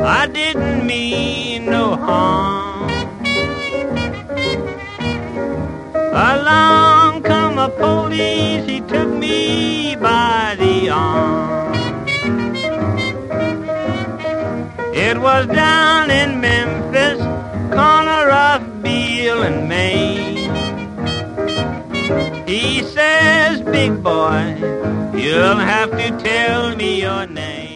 I didn't mean no harm. Along come a police, he took me by the arm. It was down in Memphis, corner of Beale and Main. He says, big boy, you'll have to tell me your name.